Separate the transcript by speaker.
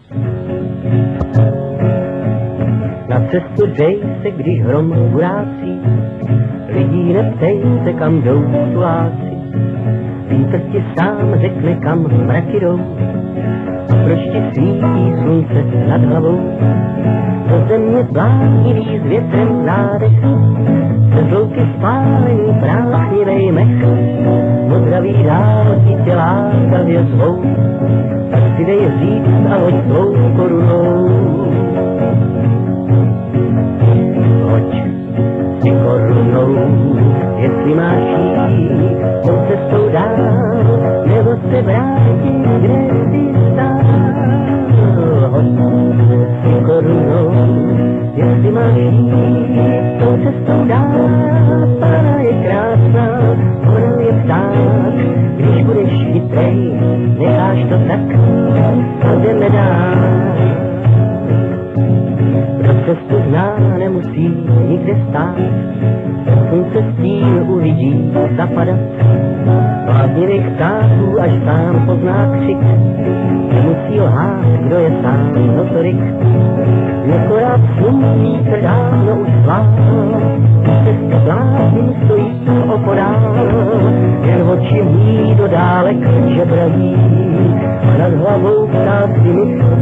Speaker 1: Na cestu dej se, když hrom burácí, lidí neptej se, kam jdou tuláci. Vítr ti sám řekne, kam mraky jdou, a proč ti svítí slunce nad hlavou. Do země bláznivý s větrem v zádech, se louky spálený práchnivej mech, modravý dálky tě lákavě zvou, tak si dej říct a hoď svou korunou. Hoď si korunou, jestli máš jít tou cestou dál, nebo se vrátit, kde jsi stál. Hoď si korunou, jestli máš jít tou cestou dál, pána je krásná, ona je pták, když budeš chytrej, necháš to tak, to jdeme dál. Kdo cestu zná, nemusí nikde stát, slunce stín uvidí zapadat. Bláznivých ptáků až sám pozná křik, nemusí lhát, kdo je sám notorik. Nekorát slunce vítr dávno už svál, cesta blázným stojí opodál, jen oči mí do dálek žebrají, a nad hlavou ptáci mi